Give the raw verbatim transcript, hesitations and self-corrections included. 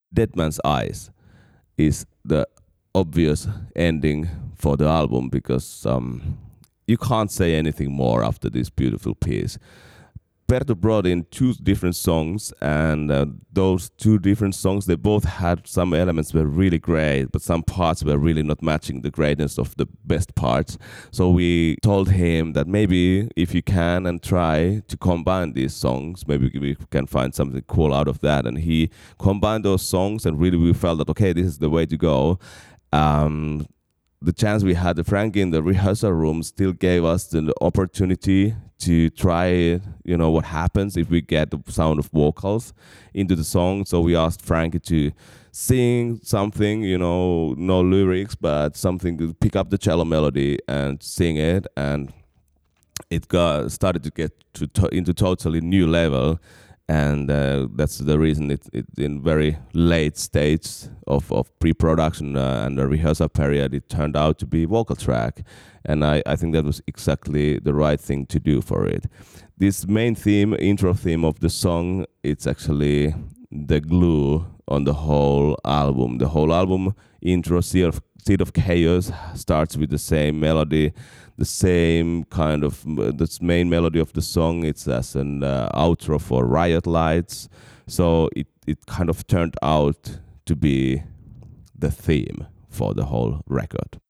Dead Man's Eyes is the obvious ending for the album because um, you can't say anything more after this beautiful piece. Perto brought in two different songs, and uh, those two different songs, they both had some elements were really great, but some parts were really not matching the greatness of the best parts. So we told him that maybe if you can and try to combine these songs, maybe we can find something cool out of that. And he combined those songs, and really we felt that okay, this is the way to go. Um, the chance we had, Frankie in the rehearsal room still gave us the opportunity to try, you know, what happens if we get the sound of vocals into the song. So we asked Frankie to sing something, you know, no lyrics, but something to pick up the cello melody and sing it. And it got started to get to, to into totally new level. And uh, that's the reason it's it in very late stage of, of pre-production uh, and the rehearsal period, it turned out to be vocal track. And I, I think that was exactly the right thing to do for it. This main theme, intro theme of the song, it's actually the glue on the whole album. The whole album intro, Seed of, Seed of Chaos, starts with the same melody, the same kind of the main melody of the song. It's as an uh, outro for Riot Lights. So it, it kind of turned out to be the theme for the whole record.